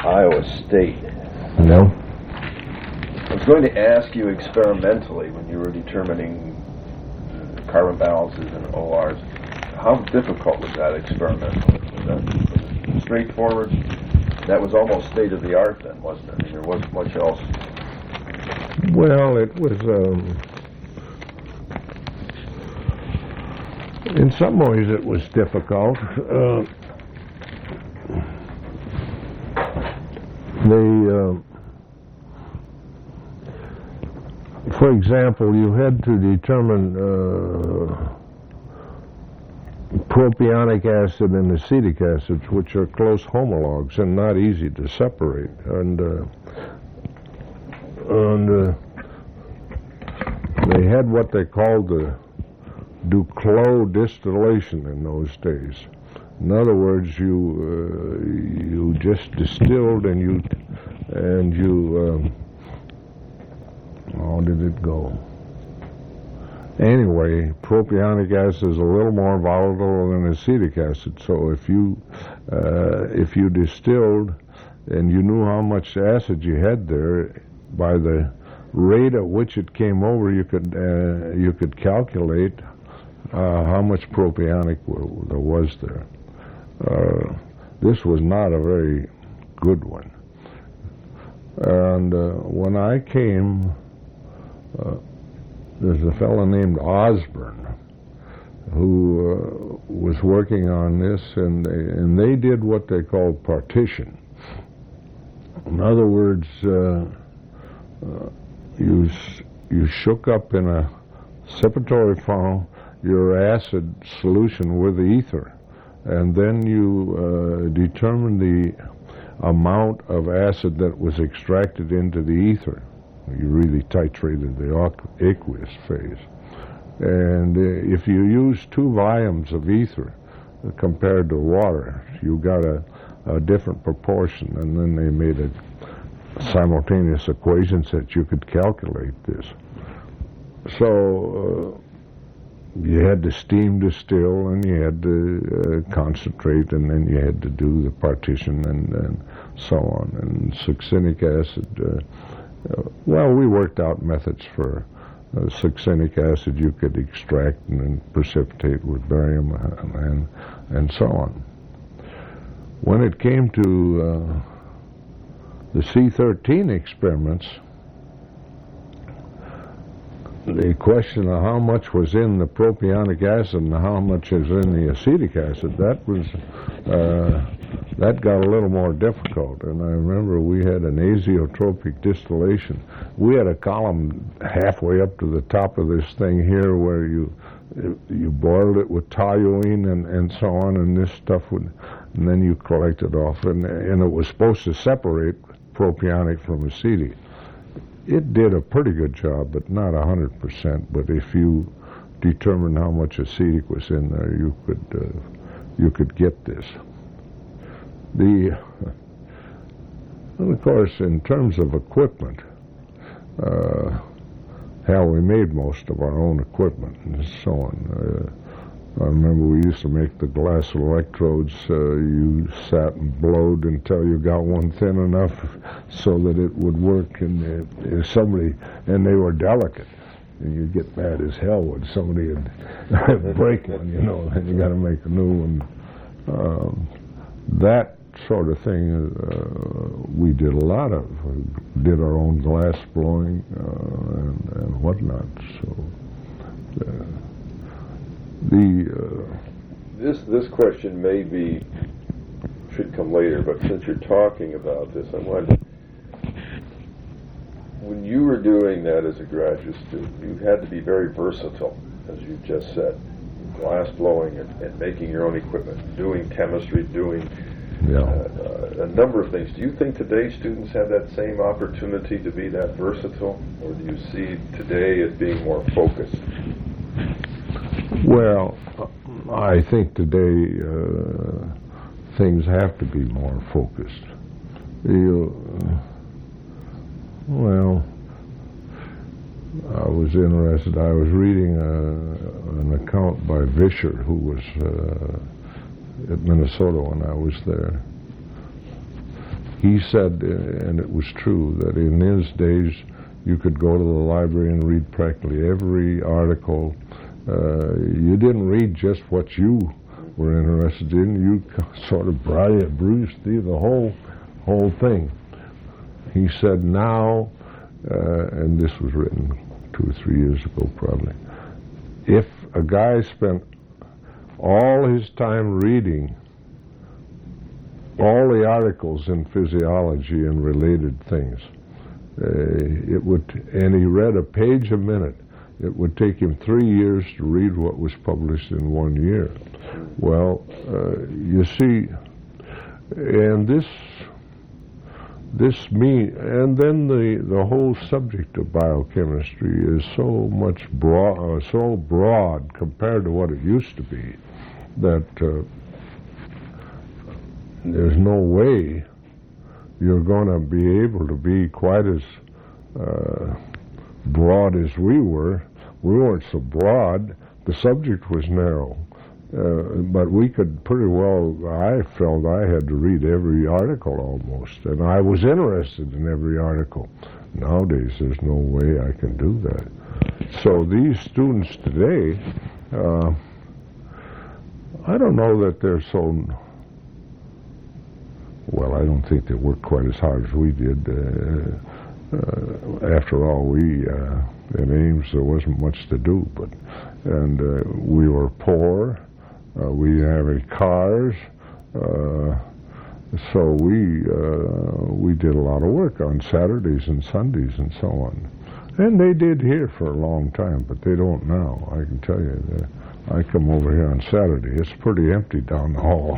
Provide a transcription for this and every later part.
Iowa State. No. I was going to ask you experimentally when you were determining carbon balances and ORs, how difficult was that experimentally? Was that straightforward? That was almost state-of-the-art then, wasn't it? I mean, there wasn't much else. Well, it was, in some ways it was difficult. For example, you had to determine propionic acid and acetic acids, which are close homologs and not easy to separate. And they had what they called the Duclos distillation in those days. In other words, you just distilled and you how did it go? Anyway, propionic acid is a little more volatile than acetic acid. So if you distilled and you knew how much acid you had there, by the rate at which it came over, you could calculate how much propionic there was there. This was not a very good one. And when I came, there's a fellow named Osborne who was working on this, and they did what they called partition. In other words, you shook up in a separatory funnel your acid solution with the ether, and then you determined the amount of acid that was extracted into the ether. You really titrated the aqueous phase. And if you use 2 volumes of ether compared to water, you got a different proportion, and then they made simultaneous equations that you could calculate this. So you had to steam distill, and you had to concentrate, and then you had to do the partition and so on. And succinic acid, well, we worked out methods for succinic acid you could extract and then precipitate with barium and so on. When it came to the C13 experiments, the question of how much was in the propionic acid and how much is in the acetic acid, that got a little more difficult. And I remember we had an azeotropic distillation. We had a column halfway up to the top of this thing here where you boiled it with toluene and so on, and this stuff would, and then you collect it off, and it was supposed to separate propionic from acetic. It did a pretty good job, but not 100%. But if you determined how much acetic was in there, you could get this. And of course, in terms of equipment, how we made most of our own equipment and so on. I remember we used to make the glass electrodes. You sat and blowed until you got one thin enough so that it would work, and and they were delicate. And you'd get mad as hell when somebody would break one, and you got to make a new one. That sort of thing we did a lot of. We did our own glass blowing and whatnot. So this question should come later, but since you're talking about this, I wonder, when you were doing that as a graduate student, you had to be very versatile, as you just said, glass blowing and making your own equipment, doing chemistry, doing a number of things. Do you think today's students have that same opportunity to be that versatile, or do you see today as being more focused? Well, I think today things have to be more focused. Well, I was interested. I was reading an account by Vischer, who was at Minnesota when I was there. he said, and it was true, that in his days you could go to the library and read practically every article. You didn't read just what you were interested in. You sort of browsed through the whole thing. He said now, and this was written 2 or 3 years ago probably, if a guy spent all his time reading all the articles in physiology and related things, and he read a page a minute, it would take him 3 years to read what was published in 1 year. Well, you see, and and then the whole subject of biochemistry is so broad compared to what it used to be, that there's no way you're going to be able to be quite as broad as we were. We weren't so broad. The subject was narrow. But we could pretty well, I felt I had to read every article almost, and I was interested in every article. Nowadays, there's no way I can do that. So these students today, I don't know that they're so, well, I don't think they work quite as hard as we did. After all, at Ames, there wasn't much to do, and we were poor. We didn't have any cars, so we did a lot of work on Saturdays and Sundays and so on. And they did here for a long time, but they don't now. I can tell you, I come over here on Saturday, it's pretty empty down the hall.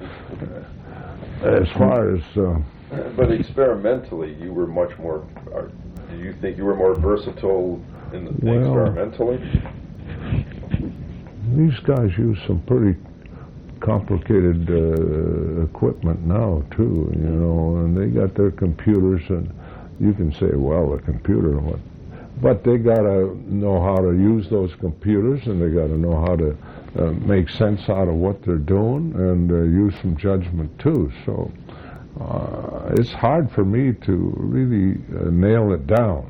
As far as... but experimentally, you were much more... do you think you were more versatile experimentally? These guys use some pretty complicated equipment now, too, and they got their computers, and you can say, well, a computer, what? But they got to know how to use those computers, and they got to know how to make sense out of what they're doing, and use some judgment, too. So it's hard for me to really nail it down.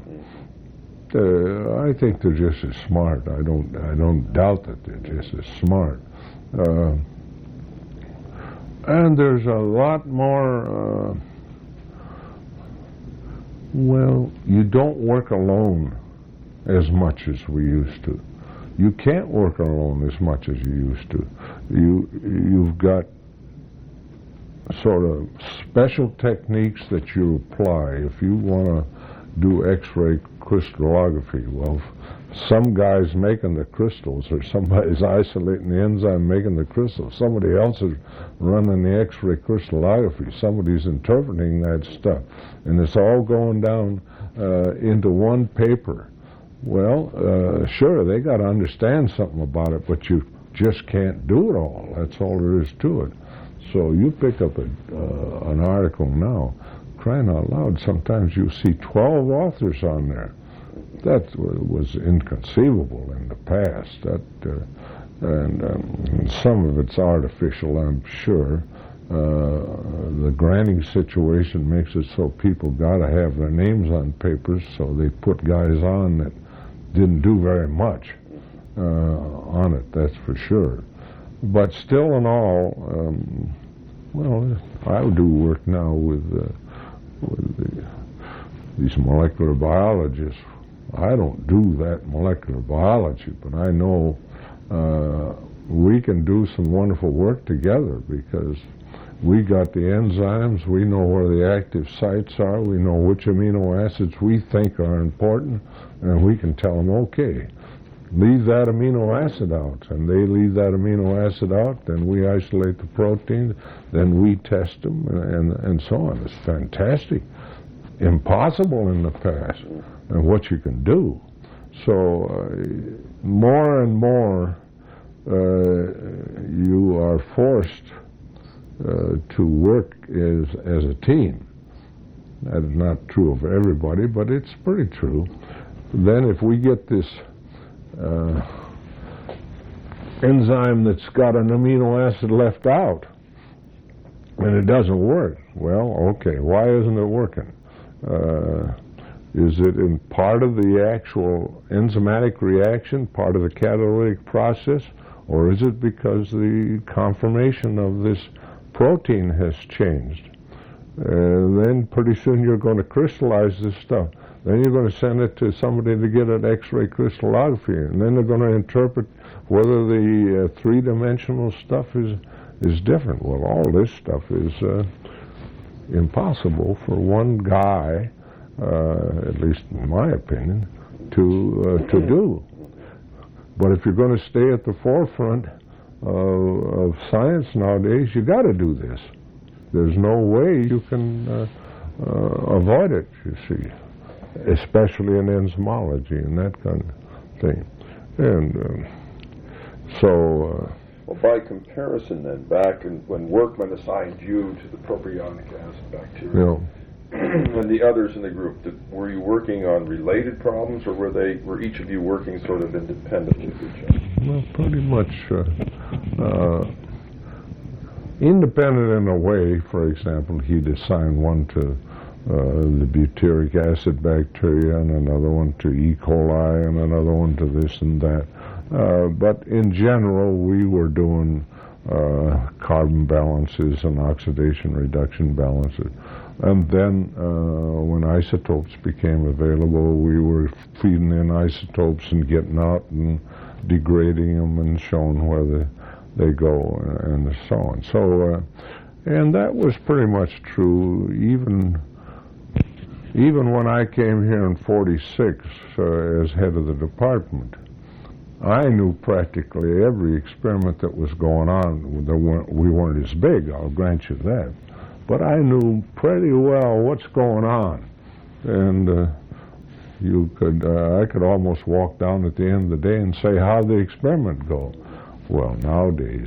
I think they're just as smart. I don't doubt that they're just as smart. And there's a lot more, well, you don't work alone as much as we used to. You can't work alone as much as you used to. You've got sort of special techniques that you apply. If you want to do X-ray crystallography, well, some guy's making the crystals, or somebody's isolating the enzyme making the crystals. Somebody else is running the X-ray crystallography. Somebody's interpreting that stuff, and it's all going down into one paper. Well, sure, they got to understand something about it, but you just can't do it all. That's all there is to it. So you pick up an article now, crying out loud, sometimes you see 12 authors on there. That was inconceivable in the past. And some of it's artificial, I'm sure. The granting situation makes it so people got to have their names on papers, so they put guys on that didn't do very much on it, that's for sure. But still in all, well, I do work now with these molecular biologists. I don't do that molecular biology, but I know we can do some wonderful work together because we got the enzymes, we know where the active sites are, we know which amino acids we think are important, and we can tell them, okay, leave that amino acid out, and they leave that amino acid out, then we isolate the protein, then we test them, and so on. It's fantastic. Impossible in the past, and what you can do. So more and more you are forced to work as a team. That is not true of everybody, but it's pretty true. Then if we get this enzyme that's got an amino acid left out, and it doesn't work. Well, okay, why isn't it working? Is it in part of the actual enzymatic reaction, part of the catalytic process, or is it because the conformation of this protein has changed? Then pretty soon you're going to crystallize this stuff. Then you're going to send it to somebody to get an X-ray crystallography, and then they're going to interpret whether the three-dimensional stuff is different. Well, all this stuff is impossible for one guy, at least in my opinion, to do. But if you're going to stay at the forefront of science nowadays, you got to do this. There's no way you can avoid it, you see, especially in enzymology and that kind of thing. And well, by comparison, then, back when Workman assigned you to the propionic acid bacteria, and the others in the group, were you working on related problems, or were each of you working sort of independently of each other? Well, pretty much independent in a way. For example, he'd assign one to the butyric acid bacteria, and another one to E. coli, and another one to this and that. But in general, we were doing carbon balances and oxidation reduction balances. And then when isotopes became available, we were feeding in isotopes and getting out and degrading them and showing where they go and so on. So, and that was pretty much true even when I came here in '46 as head of the department. I knew practically every experiment that was going on. We weren't as big, I'll grant you that. But I knew pretty well what's going on. And I could almost walk down at the end of the day and say, how'd the experiment go? Well, nowadays,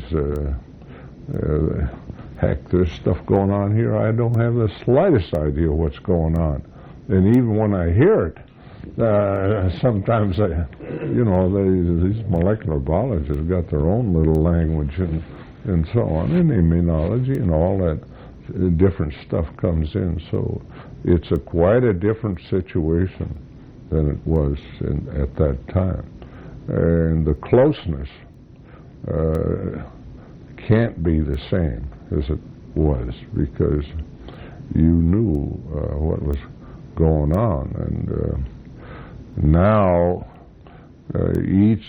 heck, there's stuff going on here. I don't have the slightest idea what's going on. And even when I hear it, sometimes these molecular biologists have got their own little language and so on, and immunology and all that different stuff comes in. So it's quite a different situation than it was at that time. And the closeness can't be the same as it was, because you knew what was going on. And now each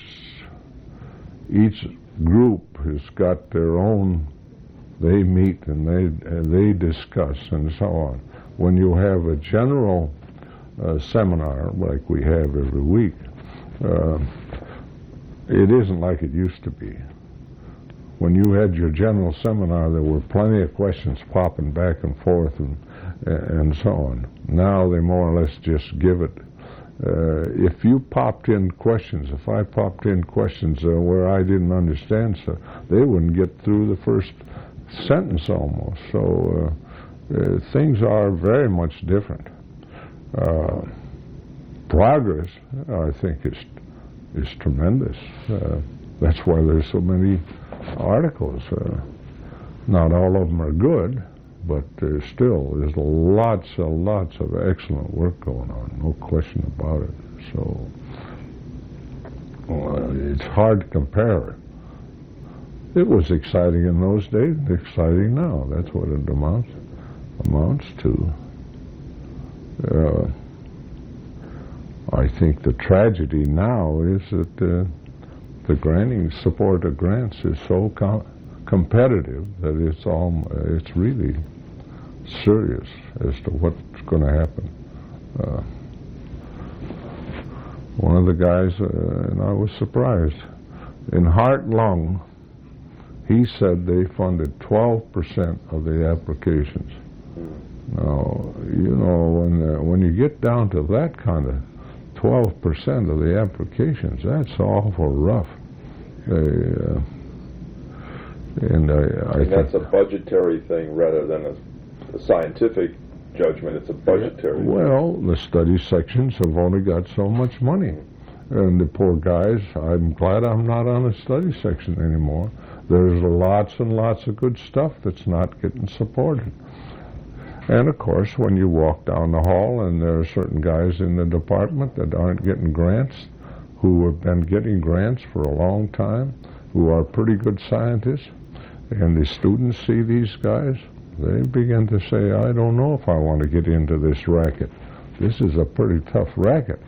group has got their own, they meet and they discuss and so on. When you have a general seminar like we have every week, it isn't like it used to be. When you had your general seminar, there were plenty of questions popping back and forth and so on. Now they more or less just give it. If you popped in questions, if I popped in questions where I didn't understand stuff, they wouldn't get through the first sentence almost. So things are very much different. Progress, I think, is tremendous. That's why there's so many articles. Not all of them are good, but still, there's lots and lots of excellent work going on, no question about it. So it's hard to compare. It was exciting in those days, exciting now. That's what it amounts to. I think the tragedy now is that the granting support of grants is so competitive that it's really serious as to what's going to happen. One of the guys, and I was surprised, in heart and lung, he said they funded 12% of the applications. Now, when you get down to that kind of 12% of the applications, that's awful rough. I think that's a budgetary thing rather than a scientific judgment. It's a budgetary thing. Well, the study sections have only got so much money. And the poor guys, I'm glad I'm not on a study section anymore. There's lots and lots of good stuff that's not getting supported. And of course, when you walk down the hall and there are certain guys in the department that aren't getting grants, who have been getting grants for a long time, who are pretty good scientists, and the students see these guys, they begin to say, I don't know if I want to get into this racket. This is a pretty tough racket.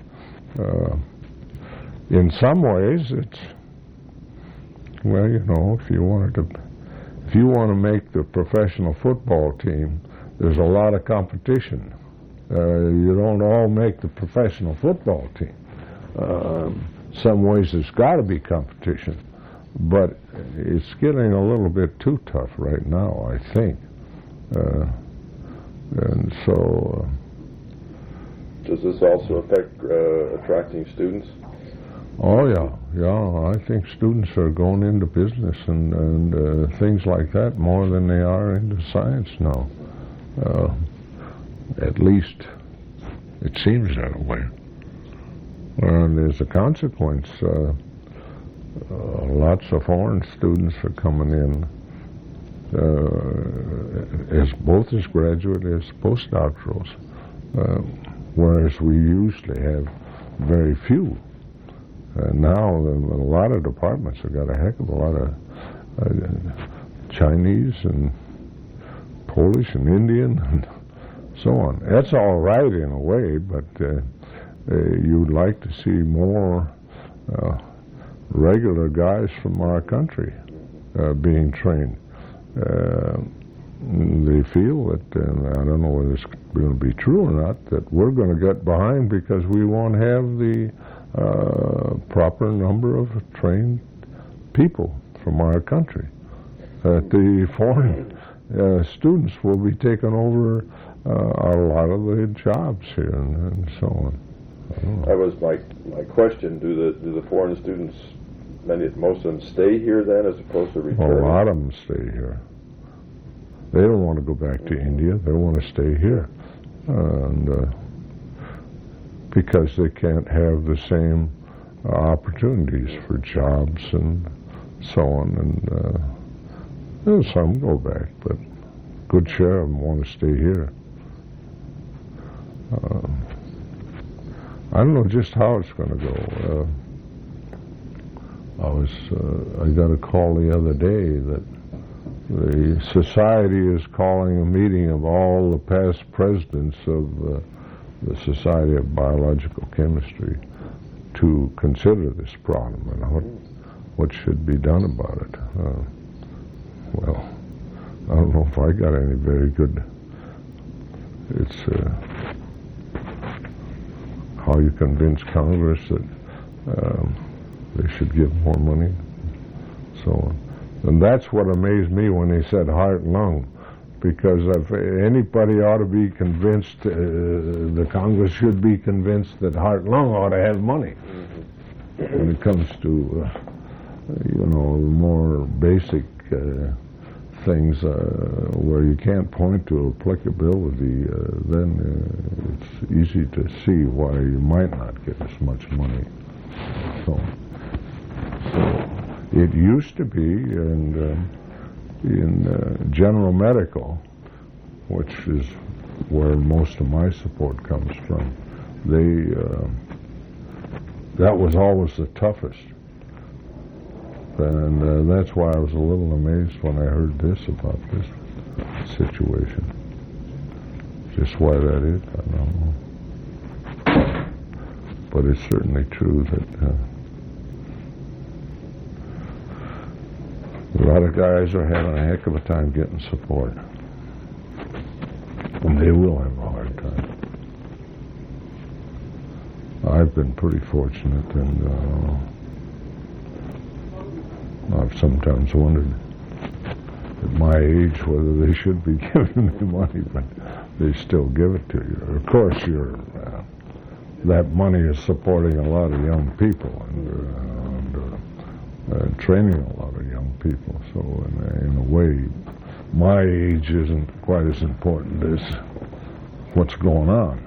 In some ways, it's, well, you know, if you want to make the professional football team, there's a lot of competition. You don't all make the professional football team. Some ways there's got to be competition, but it's getting a little bit too tough right now, I think. And so... Does this also affect attracting students? Oh, yeah. I think students are going into business and things like that more than they are into science now. At least it seems that way. And as a consequence, lots of foreign students are coming in, both as graduate as postdoctorals, whereas we usually have very few. Now a lot of departments have got a heck of a lot of Chinese and Polish and Indian and so on. That's all right in a way, but you'd like to see more regular guys from our country being trained. They feel that, and I don't know whether it's going to be true or not, that we're going to get behind because we won't have the proper number of trained people from our country. The foreign students will be taking over a lot of the jobs here and so on. That was my question. Do the foreign students, most of them stay here then as opposed to returning? A lot of them stay here. They don't want to go back to India. They want to stay here. And because they can't have the same opportunities for jobs and so on. And some go back, but a good share of them want to stay here. I don't know just how it's going to go. I got a call the other day that the society is calling a meeting of all the past presidents of the Society of Biological Chemistry to consider this problem and what should be done about it. Well, I don't know if I got any very good. It's how you convince Congress that they should give more money, so on. And that's what amazed me when they said heart and lung, because if anybody ought to be convinced, the Congress should be convinced that heart and lung ought to have money. When it comes to, more basic things where you can't point to applicability, then it's easy to see why you might not get as much money. So it used to be, and in general medical, which is where most of my support comes from, that was always the toughest. And that's why I was a little amazed when I heard this about this situation. Just why that is, I don't know. But it's certainly true that a lot of guys are having a heck of a time getting support. And they will have a hard time. I've been pretty fortunate, and I've sometimes wondered at my age whether they should be giving me money, but they still give it to you. Of course, that money is supporting a lot of young people and training a lot of young people. So in a way, my age isn't quite as important as what's going on.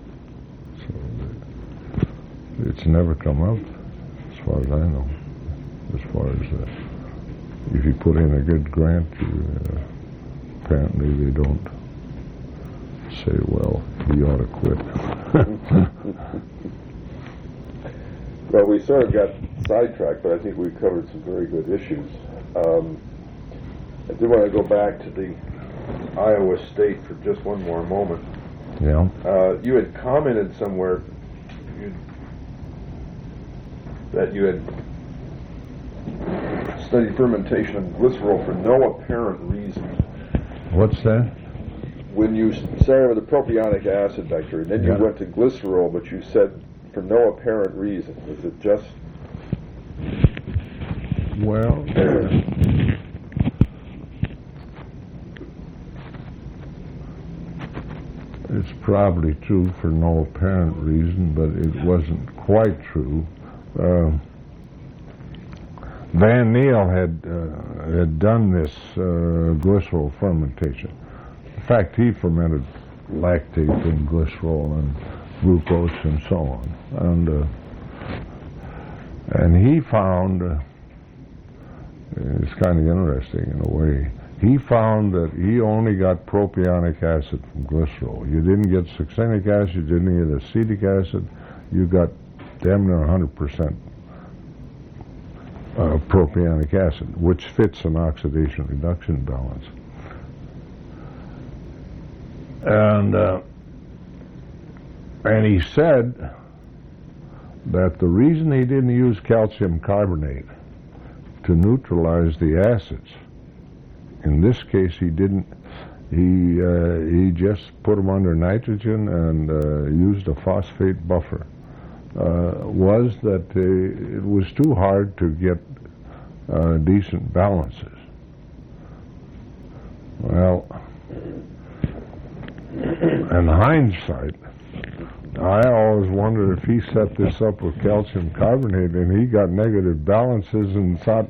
So it's never come up, as far as I know, as far as if you put in a good grant, apparently they don't say, well, you ought to quit. Well, we sort of got sidetracked, but I think we covered some very good issues. I do want to go back to the Iowa State for just one more moment. Yeah. You had commented somewhere that you had studied fermentation of glycerol for no apparent reason. What's that? When you started with the propionic acid bacteria, then you went to glycerol, but you said for no apparent reason. Was it just... Well, it's probably true for no apparent reason, but it wasn't quite true. Van Niel had done this glycerol fermentation. In fact, he fermented lactate and glycerol and glucose and so on, and he found it's kind of interesting in a way. He found that he only got propionic acid from glycerol. You didn't get succinic acid, you didn't get acetic acid. You got damn near 100% propionic acid, which fits an oxidation reduction balance. And he said that the reason he didn't use calcium carbonate to neutralize the acids, in this case he didn't, he just put them under nitrogen and used a phosphate buffer, was that it was too hard to get decent balances. Well, in hindsight, I always wondered if he set this up with calcium carbonate and he got negative balances and thought,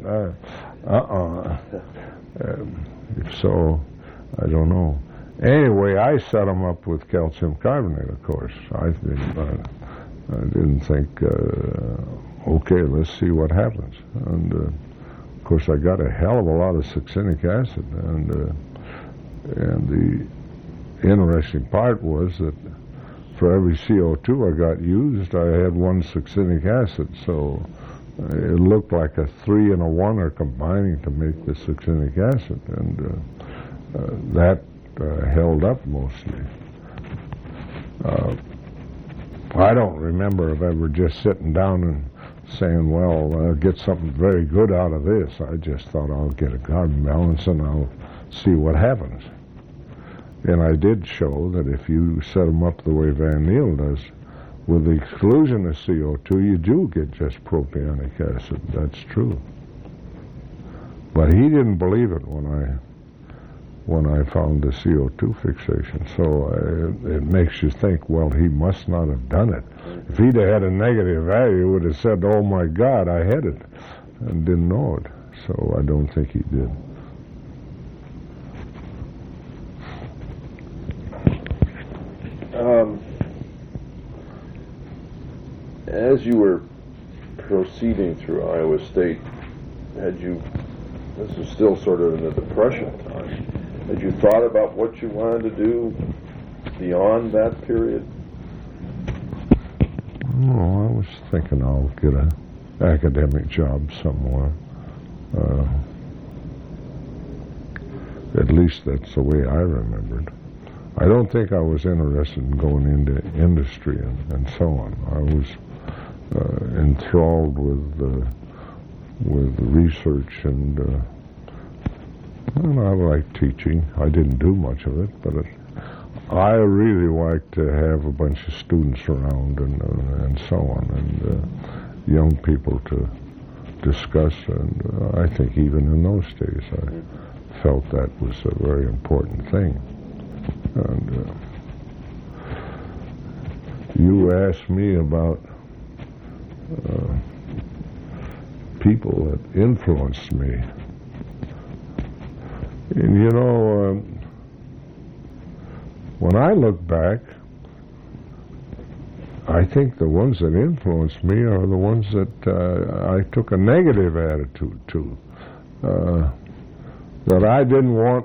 if so, I don't know. Anyway, I set him up with calcium carbonate, of course. I didn't think, okay, let's see what happens. And, of course, I got a hell of a lot of succinic acid. And the interesting part was that for every CO2 I got used, I had one succinic acid. So it looked like a 3 and a 1 are combining to make the succinic acid. And that held up mostly. I don't remember of ever just sitting down and saying, well, I'll get something very good out of this. I just thought I'll get a carbon balance and I'll see what happens. And I did show that if you set them up the way Van Niel does, with the exclusion of CO2, you do get just propionic acid. That's true. But he didn't believe it when I found the CO2 fixation. So it makes you think, well, he must not have done it. If he'd have had a negative value, he would have said, oh my God, I had it, and didn't know it. So I don't think he did. As you were proceeding through Iowa State, this is still sort of in the Depression time, had you thought about what you wanted to do beyond that period? No, I was thinking I'll get an academic job somewhere. At least that's the way I remembered. I don't think I was interested in going into industry and so on. I was enthralled with research and I liked teaching. I didn't do much of it, but I really liked to have a bunch of students around and so on, and young people to discuss. And I think even in those days, I felt that was a very important thing. And you asked me about people that influenced me. And you know, when I look back, I think the ones that influenced me are the ones that I took a negative attitude to. that I didn't want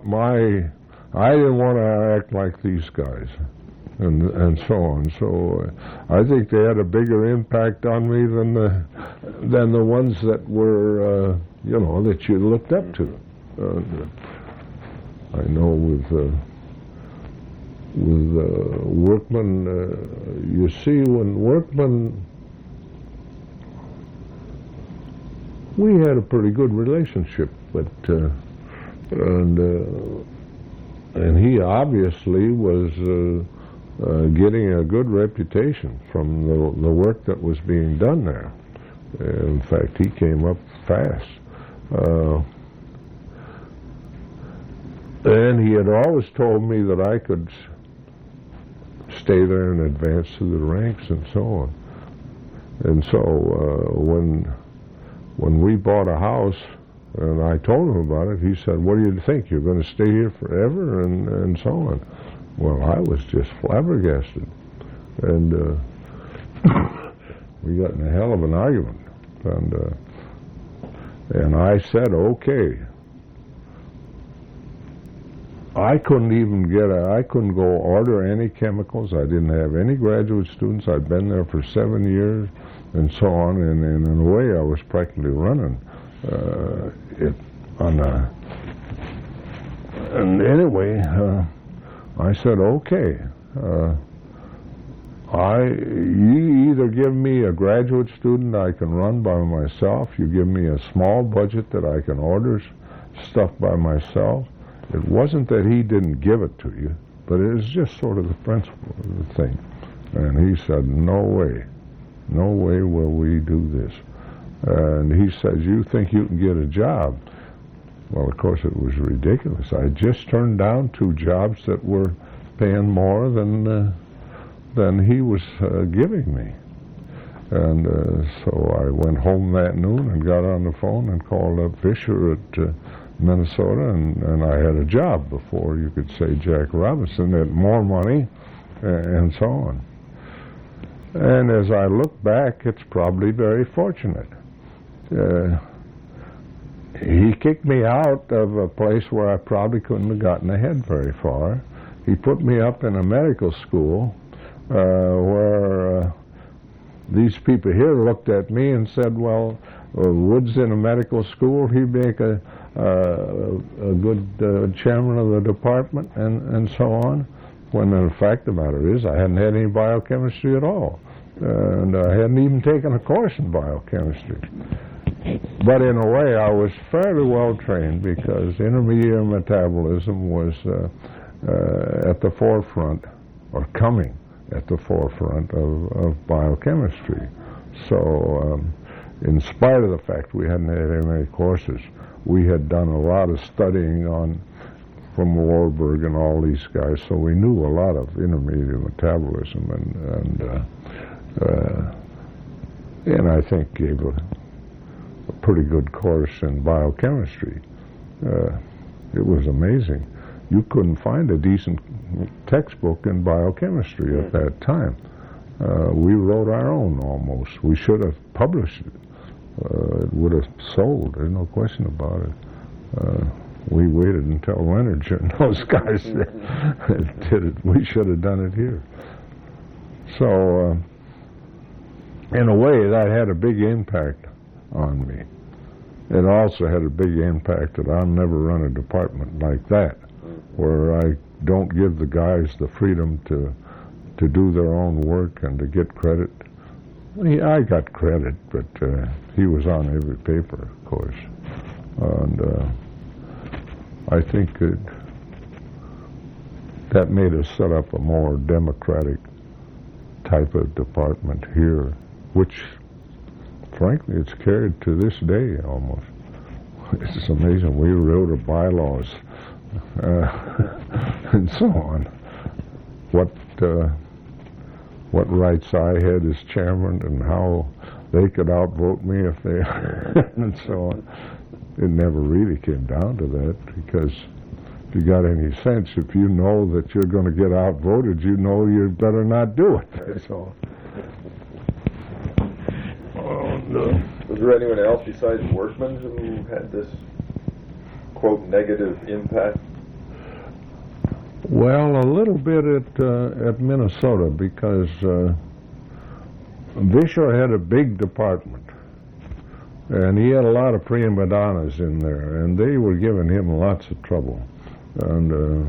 to act like these guys, and so on. So I think they had a bigger impact on me than the ones that were that you looked up to. I know with Workman, you see, when Workman, we had a pretty good relationship, but and he obviously was getting a good reputation from the work that was being done there. In fact, he came up fast. And he had always told me that I could stay there and advance through the ranks and so on. And so when we bought a house and I told him about it, he said, "What do you think? You're going to stay here forever?" and so on. Well, I was just flabbergasted. And we got in a hell of an argument. And I said, "Okay." I couldn't go order any chemicals. I didn't have any graduate students. I'd been there for 7 years and so on, and in a way I was practically running it on a... And anyway, I said, "Okay, you either give me a graduate student I can run by myself, you give me a small budget that I can order stuff by myself." It wasn't that he didn't give it to you, but it was just sort of the principle of the thing. And he said, no way will we do this. And he says, "You think you can get a job?" Well, of course, it was ridiculous. I just turned down 2 jobs that were paying more than he was giving me. And so I went home that noon and got on the phone and called up Fisher at Minnesota, and I had a job before you could say Jack Robinson, had more money, and so on. And as I look back, it's probably very fortunate. He kicked me out of a place where I probably couldn't have gotten ahead very far. He put me up in a medical school where these people here looked at me and said, "Well, Wood's in a medical school, he'd make a good chairman of the department," and so on. When in fact the matter is, I hadn't had any biochemistry at all, and I hadn't even taken a course in biochemistry. But in a way, I was fairly well trained because intermediate metabolism was at the forefront, or coming at the forefront of biochemistry. So in spite of the fact we hadn't had very many courses, we had done a lot of studying from Warburg and all these guys, so we knew a lot of intermediate metabolism, and I think gave a pretty good course in biochemistry. It was amazing. You couldn't find a decent textbook in biochemistry at that time. We wrote our own almost. We should have published it. It would have sold, there's no question about it. We waited until Leonard and those guys did it. We should have done it here. So, in a way, that had a big impact on me. It also had a big impact that I'll never run a department like that, where I don't give the guys the freedom to do their own work and to get credit. I got credit, but he was on every paper, of course. And I think that made us set up a more democratic type of department here, which, frankly, it's carried to this day almost. It's amazing. We wrote the bylaws and so on. What rights I had as chairman and how they could outvote me if they and so on. It never really came down to that, because if you got any sense, if you know that you're going to get outvoted, you know you better not do it. That's all. Was there anyone else besides Workman who had this quote-unquote negative impact? Well, a little bit at Minnesota, because Vischer had a big department, and he had a lot of prima donnas in there, and they were giving him lots of trouble. And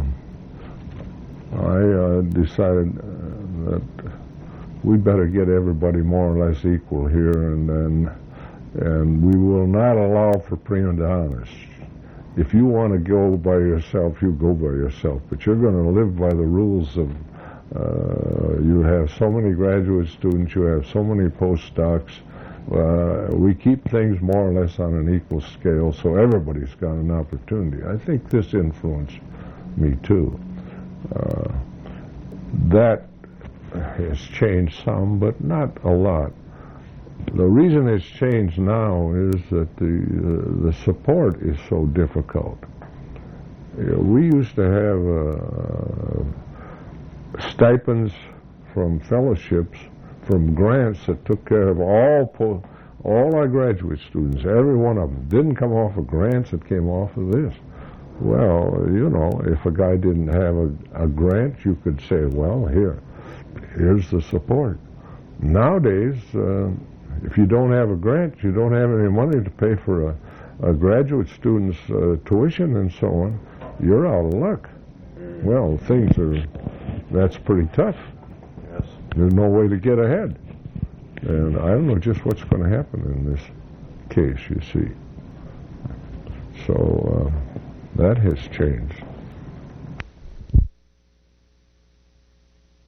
I decided that we better get everybody more or less equal here, and we will not allow for prima donnas. If you want to go by yourself, you go by yourself, but you're going to live by the rules of you have so many graduate students, you have so many postdocs. We keep things more or less on an equal scale, so everybody's got an opportunity. I think this influenced me too. That has changed some, but not a lot. The reason it's changed now is that the support is so difficult. We used to have stipends from fellowships, from grants that took care of all our graduate students, every one of them. Didn't come off of grants, it came off of this. Well, you know, if a guy didn't have a grant, you could say, well, here's the support. Nowadays, if you don't have a grant, you don't have any money to pay for a graduate student's tuition and so on, you're out of luck. Well, that's pretty tough. Yes. There's no way to get ahead. And I don't know just what's going to happen in this case, you see. So that has changed.